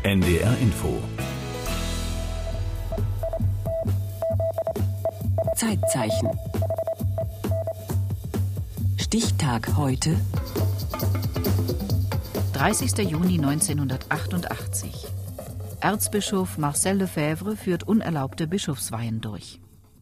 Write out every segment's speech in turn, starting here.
NDR Info. Zeitzeichen. Stichtag heute. 30. Juni 1988. Erzbischof Marcel Lefebvre führt unerlaubte Bischofsweihen durch.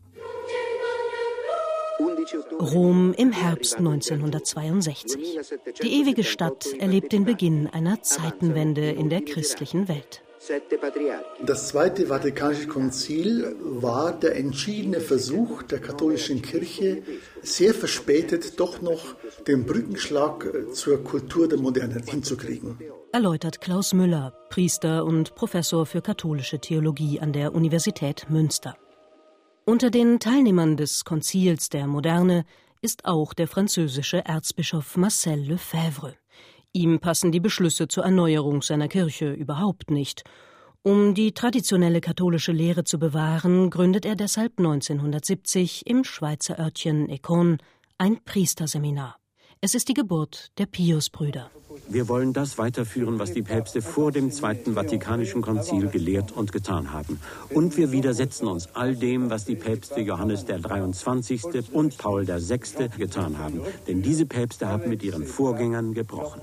Rom im Herbst 1962. Die ewige Stadt erlebt den Beginn einer Zeitenwende in der christlichen Welt. Das Zweite Vatikanische Konzil war der entschiedene Versuch der katholischen Kirche, sehr verspätet doch noch den Brückenschlag zur Kultur der Moderne hinzukriegen. Erläutert Klaus Müller, Priester und Professor für katholische Theologie an der Universität Münster. Unter den Teilnehmern des Konzils der Moderne ist auch der französische Erzbischof Marcel Lefebvre. Ihm passen die Beschlüsse zur Erneuerung seiner Kirche überhaupt nicht. Um die traditionelle katholische Lehre zu bewahren, gründet er deshalb 1970 im Schweizer Örtchen Écône ein Priesterseminar. Es ist die Geburt der Piusbrüder. Wir wollen das weiterführen, was die Päpste vor dem Zweiten Vatikanischen Konzil gelehrt und getan haben. Und wir widersetzen uns all dem, was die Päpste Johannes der 23. und Paul der 6. getan haben. Denn diese Päpste haben mit ihren Vorgängern gebrochen.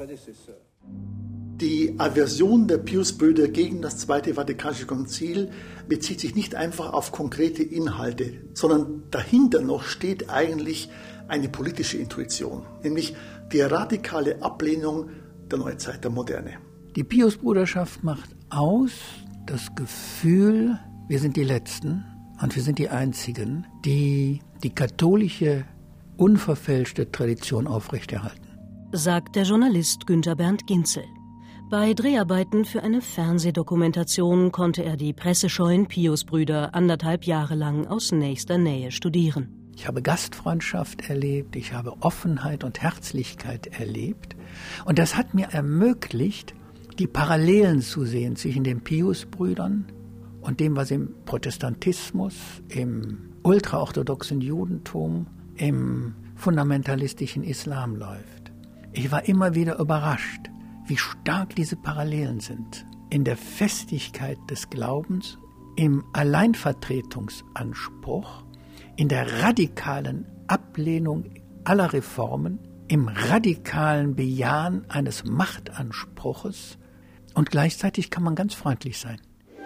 Die Aversion der Piusbrüder gegen das Zweite Vatikanische Konzil bezieht sich nicht einfach auf konkrete Inhalte, sondern dahinter noch steht eigentlich eine politische Intuition, nämlich die radikale Ablehnung der Neuzeit, der Moderne. Die Piusbruderschaft macht aus das Gefühl, wir sind die Letzten und wir sind die Einzigen, die die katholische, unverfälschte Tradition aufrechterhalten. Sagt der Journalist Günther Bernd Ginzel. Bei Dreharbeiten für eine Fernsehdokumentation konnte er die pressescheuen Piusbrüder 1,5 Jahre lang aus nächster Nähe studieren. Ich habe Gastfreundschaft erlebt, ich habe Offenheit und Herzlichkeit erlebt. Und das hat mir ermöglicht, die Parallelen zu sehen zwischen den Piusbrüdern und dem, was im Protestantismus, im ultraorthodoxen Judentum, im fundamentalistischen Islam läuft. Ich war immer wieder überrascht, wie stark diese Parallelen sind. In der Festigkeit des Glaubens, im Alleinvertretungsanspruch, in der radikalen Ablehnung aller Reformen, im radikalen Bejahen eines Machtanspruches und gleichzeitig kann man ganz freundlich sein.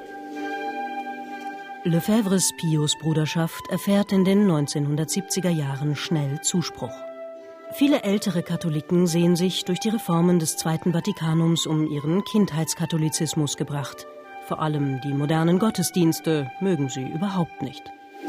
Lefebvres Piusbruderschaft erfährt in den 1970er Jahren schnell Zuspruch. Viele ältere Katholiken sehen sich durch die Reformen des Zweiten Vatikanums um ihren Kindheitskatholizismus gebracht. Vor allem die modernen Gottesdienste mögen sie überhaupt nicht.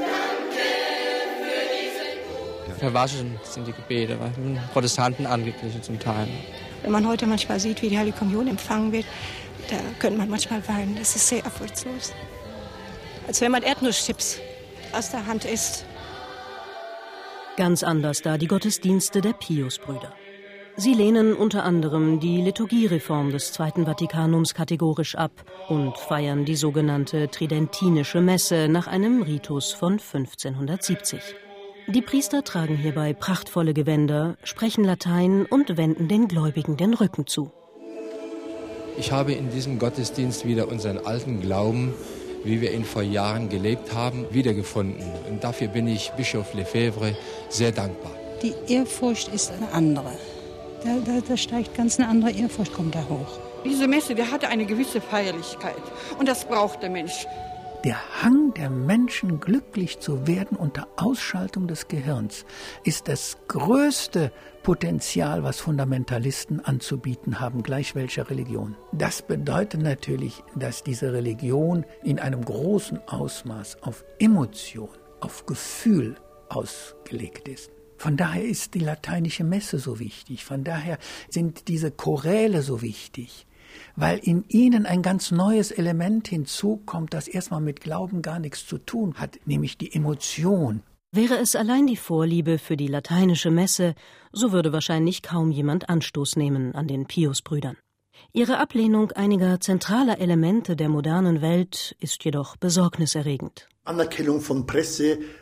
Verwaschen sind die Gebete, weil Protestanten angeglichen zum Teil. Wenn man heute manchmal sieht, wie die Heilige Kommunion empfangen wird, da könnte man manchmal weinen. Das ist sehr erfolgslos. Als wenn man Erdnusschips aus der Hand isst. Ganz anders da die Gottesdienste der Piusbrüder. Sie lehnen unter anderem die Liturgiereform des Zweiten Vatikanums kategorisch ab und feiern die sogenannte Tridentinische Messe nach einem Ritus von 1570. Die Priester tragen hierbei prachtvolle Gewänder, sprechen Latein und wenden den Gläubigen den Rücken zu. Ich habe in diesem Gottesdienst wieder unseren alten Glauben, wie wir ihn vor Jahren gelebt haben, wiedergefunden. Und dafür bin ich Bischof Lefebvre sehr dankbar. Die Ehrfurcht ist eine andere. Da steigt ganz eine andere Ehrfurcht, kommt da hoch. Diese Messe, die hatte eine gewisse Feierlichkeit. Und das braucht der Mensch. Der Hang der Menschen, glücklich zu werden unter Ausschaltung des Gehirns, ist das größte Potenzial, was Fundamentalisten anzubieten haben, gleich welcher Religion. Das bedeutet natürlich, dass diese Religion in einem großen Ausmaß auf Emotion, auf Gefühl ausgelegt ist. Von daher ist die lateinische Messe so wichtig, von daher sind diese Choräle so wichtig. Weil in ihnen ein ganz neues Element hinzukommt, das erstmal mit Glauben gar nichts zu tun hat, nämlich die Emotion. Wäre es allein die Vorliebe für die lateinische Messe, so würde wahrscheinlich kaum jemand Anstoß nehmen an den Piusbrüdern. Ihre Ablehnung einiger zentraler Elemente der modernen Welt ist jedoch besorgniserregend. Anerkennung von Presse,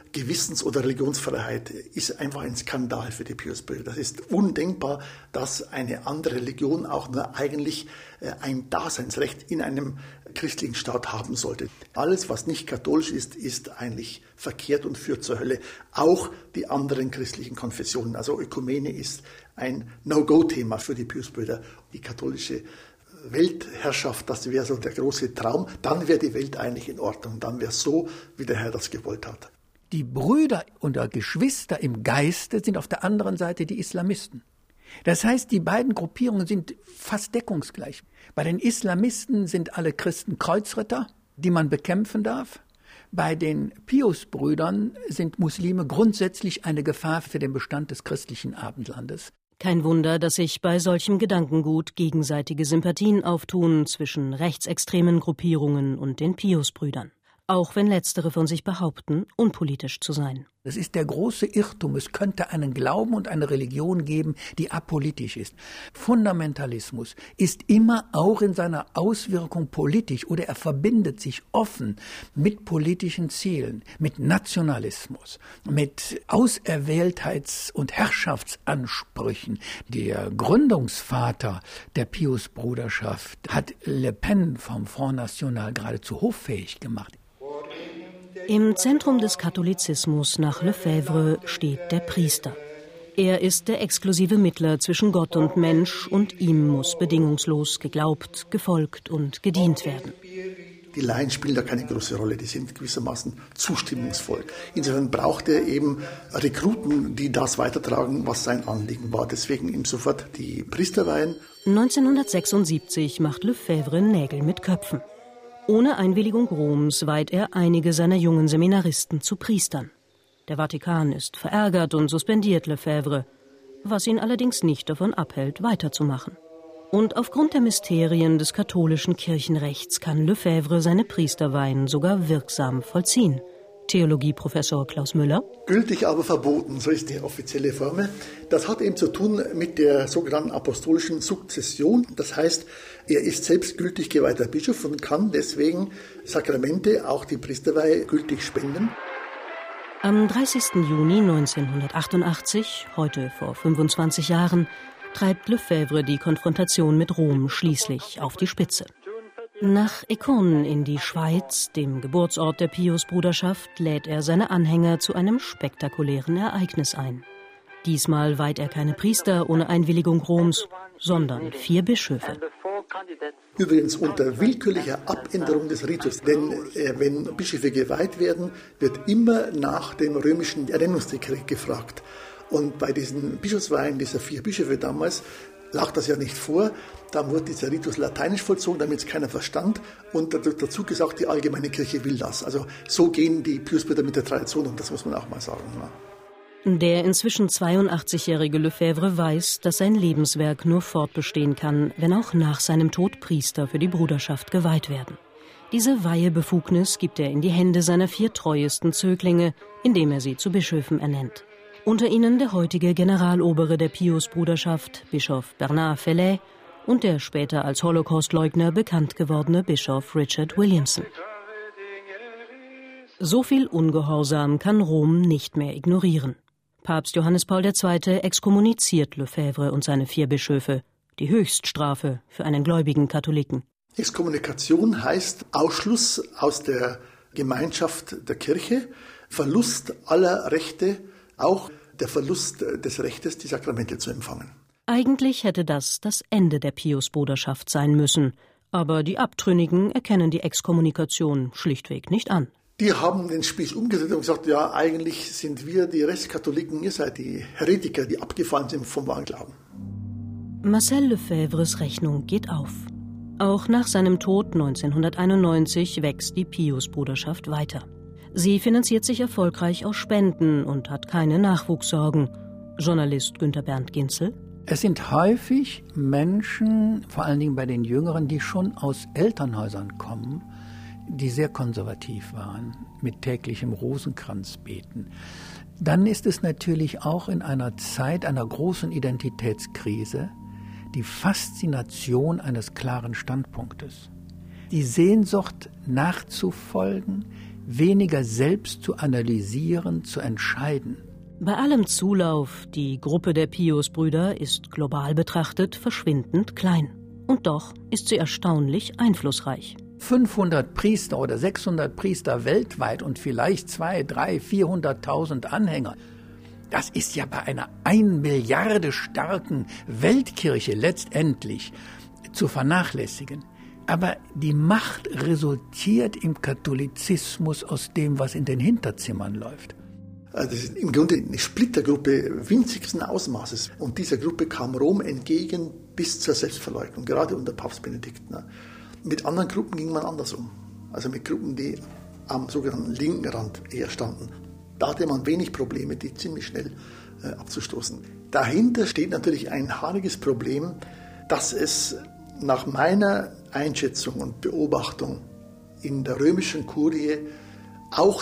Gewissens- oder Religionsfreiheit ist einfach ein Skandal für die Piusbrüder. Das ist undenkbar, dass eine andere Religion auch nur eigentlich ein Daseinsrecht in einem christlichen Staat haben sollte. Alles, was nicht katholisch ist, ist eigentlich verkehrt und führt zur Hölle. Auch die anderen christlichen Konfessionen. Also Ökumene ist ein No-Go-Thema für die Piusbrüder. Die katholische Weltherrschaft, das wäre so der große Traum. Dann wäre die Welt eigentlich in Ordnung. Dann wäre es so, wie der Herr das gewollt hat. Die Brüder oder Geschwister im Geiste sind auf der anderen Seite die Islamisten. Das heißt, die beiden Gruppierungen sind fast deckungsgleich. Bei den Islamisten sind alle Christen Kreuzritter, die man bekämpfen darf. Bei den Piusbrüdern sind Muslime grundsätzlich eine Gefahr für den Bestand des christlichen Abendlandes. Kein Wunder, dass sich bei solchem Gedankengut gegenseitige Sympathien auftun zwischen rechtsextremen Gruppierungen und den Piusbrüdern. Auch wenn letztere von sich behaupten, unpolitisch zu sein. Das ist der große Irrtum. Es könnte einen Glauben und eine Religion geben, die apolitisch ist. Fundamentalismus ist immer auch in seiner Auswirkung politisch oder er verbindet sich offen mit politischen Zielen, mit Nationalismus, mit Auserwähltheits- und Herrschaftsansprüchen. Der Gründungsvater der Piusbruderschaft hat Le Pen vom Front National geradezu hoffähig gemacht. Im Zentrum des Katholizismus nach Lefebvre steht der Priester. Er ist der exklusive Mittler zwischen Gott und Mensch und ihm muss bedingungslos geglaubt, gefolgt und gedient werden. Die Laien spielen da keine große Rolle, die sind gewissermaßen zustimmungsvoll. Insofern braucht er eben Rekruten, die das weitertragen, was sein Anliegen war. Deswegen ihm sofort die Priesterweihen. 1976 macht Lefebvre Nägel mit Köpfen. Ohne Einwilligung Roms weiht er einige seiner jungen Seminaristen zu Priestern. Der Vatikan ist verärgert und suspendiert Lefebvre, was ihn allerdings nicht davon abhält, weiterzumachen. Und aufgrund der Mysterien des katholischen Kirchenrechts kann Lefebvre seine Priesterweihen sogar wirksam vollziehen. Theologieprofessor Klaus Müller. Gültig, aber verboten, so ist die offizielle Formel. Das hat eben zu tun mit der sogenannten apostolischen Sukzession. Das heißt, er ist selbst gültig geweihter Bischof und kann deswegen Sakramente, auch die Priesterweihe, gültig spenden. Am 30. Juni 1988, heute vor 25 Jahren, treibt Lefebvre die Konfrontation mit Rom schließlich auf die Spitze. Nach Écône in die Schweiz, dem Geburtsort der Piusbruderschaft, lädt er seine Anhänger zu einem spektakulären Ereignis ein. Diesmal weiht er keine Priester ohne Einwilligung Roms, sondern 4 Bischöfe. Übrigens unter willkürlicher Abänderung des Ritus, denn wenn Bischöfe geweiht werden, wird immer nach dem römischen Ernennungsdekret gefragt. Und bei diesen Bischofsweihen dieser 4 Bischöfe damals lag das ja nicht vor. Da wurde dieser Ritus lateinisch vollzogen, damit es keiner verstand. Und dazu gesagt, die allgemeine Kirche will das. Also so gehen die Piusbrüder mit der Tradition um, das muss man auch mal sagen. Ja. Der inzwischen 82-jährige Lefebvre weiß, dass sein Lebenswerk nur fortbestehen kann, wenn auch nach seinem Tod Priester für die Bruderschaft geweiht werden. Diese Weihebefugnis gibt er in die Hände seiner 4 treuesten Zöglinge, indem er sie zu Bischöfen ernennt. Unter ihnen der heutige Generalobere der Piusbruderschaft, Bischof Bernard Fellet, und der später als Holocaustleugner bekannt gewordene Bischof Richard Williamson. So viel Ungehorsam kann Rom nicht mehr ignorieren. Papst Johannes Paul II. Exkommuniziert Lefebvre und seine 4 Bischöfe, die Höchststrafe für einen gläubigen Katholiken. Exkommunikation heißt Ausschluss aus der Gemeinschaft der Kirche, Verlust aller Rechte, auch der Verlust des Rechtes, die Sakramente zu empfangen. Eigentlich hätte das Ende der Piusbruderschaft sein müssen, aber die Abtrünnigen erkennen die Exkommunikation schlichtweg nicht an. Die haben den Spieß umgedreht und gesagt, ja, eigentlich sind wir die Restkatholiken, ihr seid die Heretiker, die abgefallen sind vom wahren Glauben. Marcel Lefebvres Rechnung geht auf. Auch nach seinem Tod 1991 wächst die Piusbruderschaft weiter. Sie finanziert sich erfolgreich aus Spenden und hat keine Nachwuchssorgen. Journalist Günter Bernd Ginzel. Es sind häufig Menschen, vor allen Dingen bei den Jüngeren, die schon aus Elternhäusern kommen, die sehr konservativ waren, mit täglichem Rosenkranzbeten. Dann ist es natürlich auch in einer Zeit einer großen Identitätskrise die Faszination eines klaren Standpunktes. Die Sehnsucht nachzufolgen, weniger selbst zu analysieren, zu entscheiden. Bei allem Zulauf, die Gruppe der Piusbrüder ist global betrachtet verschwindend klein. Und doch ist sie erstaunlich einflussreich. 500 Priester oder 600 Priester weltweit und vielleicht 200.000, 300.000, 400.000 Anhänger. Das ist ja bei einer 1 Milliarde starken Weltkirche letztendlich zu vernachlässigen. Aber die Macht resultiert im Katholizismus aus dem, was in den Hinterzimmern läuft. Das ist im Grunde eine Splittergruppe winzigsten Ausmaßes. Und dieser Gruppe kam Rom entgegen bis zur Selbstverleugnung, gerade unter Papst Benedikt. Mit anderen Gruppen ging man anders um. Also mit Gruppen, die am sogenannten linken Rand eher standen. Da hatte man wenig Probleme, die ziemlich schnell abzustoßen. Dahinter steht natürlich ein haariges Problem, dass es nach meiner Einschätzung und Beobachtung in der römischen Kurie auch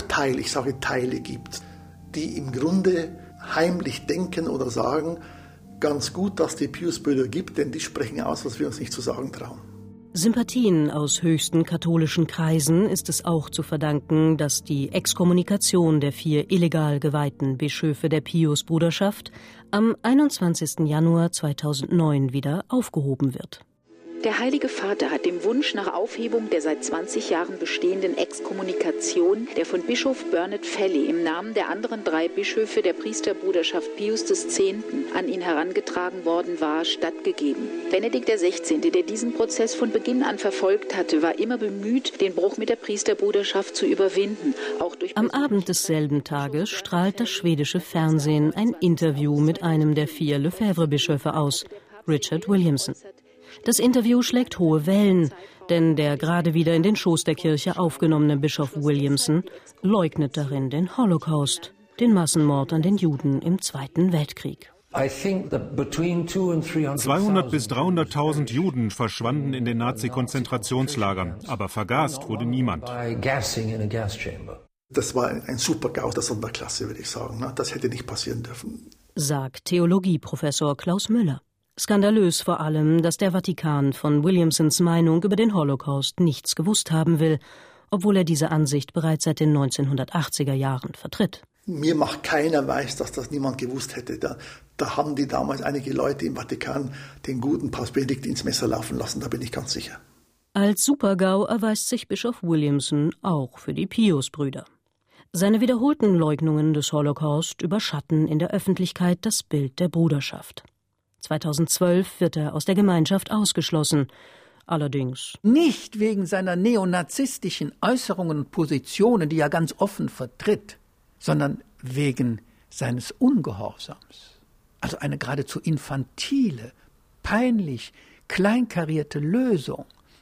Teile gibt, die im Grunde heimlich denken oder sagen, ganz gut, dass die Piusbrüder gibt, denn die sprechen aus, was wir uns nicht zu sagen trauen. Sympathien aus höchsten katholischen Kreisen ist es auch zu verdanken, dass die Exkommunikation der 4 illegal geweihten Bischöfe der Piusbruderschaft am 21. Januar 2009 wieder aufgehoben wird. Der Heilige Vater hat dem Wunsch nach Aufhebung der seit 20 Jahren bestehenden Exkommunikation, der von Bischof Bernard Felley im Namen der anderen 3 Bischöfe der Priesterbruderschaft Pius X. an ihn herangetragen worden war, stattgegeben. Benedikt XVI., der diesen Prozess von Beginn an verfolgt hatte, war immer bemüht, den Bruch mit der Priesterbruderschaft zu überwinden. Auch durch Am Abend desselben Tages strahlt das schwedische Fernsehen ein Interview mit einem der 4 Lefebvre-Bischöfe aus, Richard Williamson. Das Interview schlägt hohe Wellen, denn der gerade wieder in den Schoß der Kirche aufgenommene Bischof Williamson leugnet darin den Holocaust, den Massenmord an den Juden im Zweiten Weltkrieg. 200.000 bis 300.000 Juden verschwanden in den Nazi-Konzentrationslagern, aber vergast wurde niemand. Das war ein Super-GAU der Sonderklasse, würde ich sagen. Das hätte nicht passieren dürfen. Sagt Theologieprofessor Klaus Müller. Skandalös vor allem, dass der Vatikan von Williamsons Meinung über den Holocaust nichts gewusst haben will, obwohl er diese Ansicht bereits seit den 1980er Jahren vertritt. Mir macht keiner weiß, dass das niemand gewusst hätte. Da haben die damals einige Leute im Vatikan den guten Papst Benedikt ins Messer laufen lassen, da bin ich ganz sicher. Als Super-GAU erweist sich Bischof Williamson auch für die Piusbrüder. Seine wiederholten Leugnungen des Holocaust überschatten in der Öffentlichkeit das Bild der Bruderschaft. 2012 wird er aus der Gemeinschaft ausgeschlossen. Allerdings nicht wegen seiner neonazistischen Äußerungen und Positionen, die er ganz offen vertritt, sondern wegen seines Ungehorsams. Also eine geradezu infantile, peinlich kleinkarierte Lösung.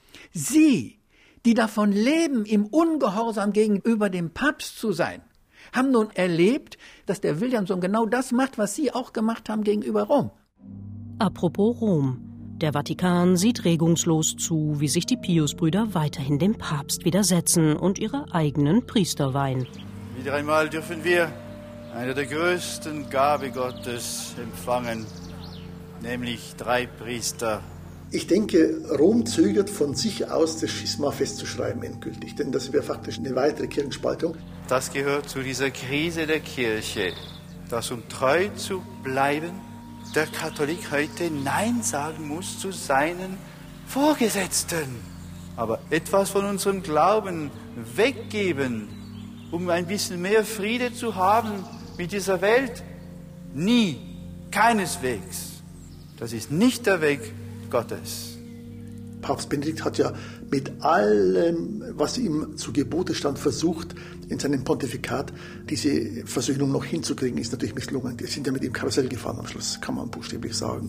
Sie, die davon leben, im Ungehorsam gegenüber dem Papst zu sein, haben nun erlebt, dass der Williamson genau das macht, was sie auch gemacht haben gegenüber Rom. Apropos Rom. Der Vatikan sieht regungslos zu, wie sich die Piusbrüder weiterhin dem Papst widersetzen und ihre eigenen Priester weihen. Wieder einmal dürfen wir eine der größten Gabe Gottes empfangen, nämlich 3 Priester. Ich denke, Rom zögert von sich aus, das Schisma festzuschreiben endgültig, denn das wäre faktisch eine weitere Kirchenspaltung. Das gehört zu dieser Krise der Kirche, dass um treu zu bleiben, der Katholik heute Nein sagen muss zu seinen Vorgesetzten. Aber etwas von unserem Glauben weggeben, um ein bisschen mehr Friede zu haben mit dieser Welt? Nie, keineswegs. Das ist nicht der Weg Gottes. Papst Benedikt hat ja mit allem, was ihm zu Gebote stand, versucht, in seinem Pontifikat diese Versöhnung noch hinzukriegen, ist natürlich misslungen. Die sind ja mit ihm Karussell gefahren am Schluss, kann man buchstäblich sagen.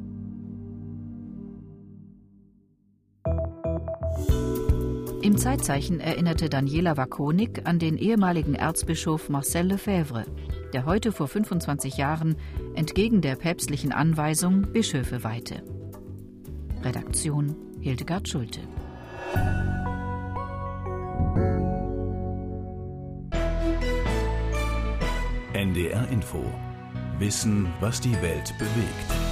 Im Zeitzeichen erinnerte Daniela Wakonik an den ehemaligen Erzbischof Marcel Lefebvre, der heute vor 25 Jahren entgegen der päpstlichen Anweisung Bischöfe weihte. Redaktion Hildegard Schulte. NDR Info. Wissen, was die Welt bewegt.